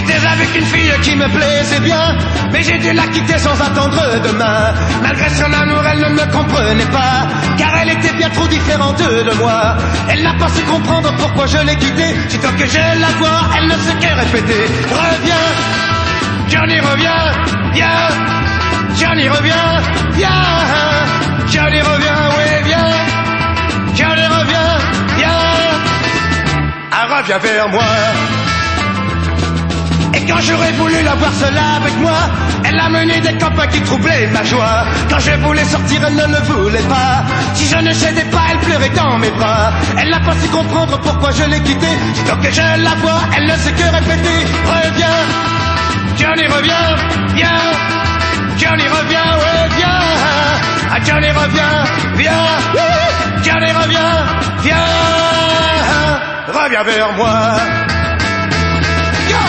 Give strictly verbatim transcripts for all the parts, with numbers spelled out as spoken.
J'étais avec une fille qui me plaisait bien, mais j'ai dû la quitter sans attendre demain. Malgré son amour, elle ne me comprenait pas, car elle était bien trop différente de moi. Elle n'a pas su comprendre pourquoi je l'ai quittée. Sitôt que je la vois, elle ne sait que répéter. Reviens, Johnny, reviens, viens. Johnny, reviens, viens. Johnny, reviens, oui, viens. Johnny, reviens, viens. Ah, reviens vers moi. Et quand j'aurais voulu la voir seule avec moi, elle a mené des copains qui troublaient ma joie. Quand je voulais sortir, elle ne le voulait pas. Si je ne cédais pas, elle pleurait dans mes bras. Elle n'a pas su comprendre pourquoi je l'ai quittée. Sitôt que je la vois, elle ne sait que répéter. Reviens, Johnny, reviens, viens. Johnny, reviens, ouais, viens. Ah, Johnny, reviens, viens. Johnny, reviens, viens. Reviens vers moi. Yo!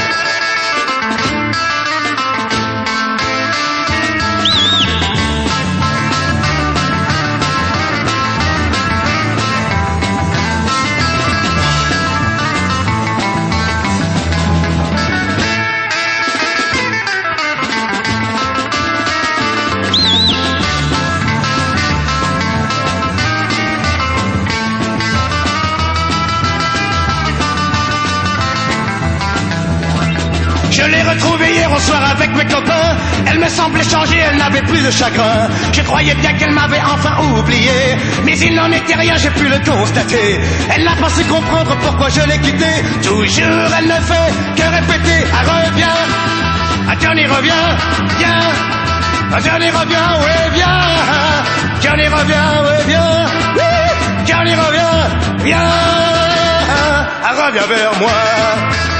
Je l'ai retrouvée hier au soir avec mes copains. Elle me semblait changer, elle n'avait plus de chagrin. Je croyais bien qu'elle m'avait enfin oublié, mais il n'en était rien, j'ai pu le constater. Elle n'a pas su comprendre pourquoi je l'ai quittée. Toujours elle ne fait que répéter. Ah, reviens, ah, Johnny, reviens, viens. Ah, Johnny, reviens, oui, viens. Johnny, reviens, oui, viens. Johnny, reviens, viens. Ah, reviens vers moi.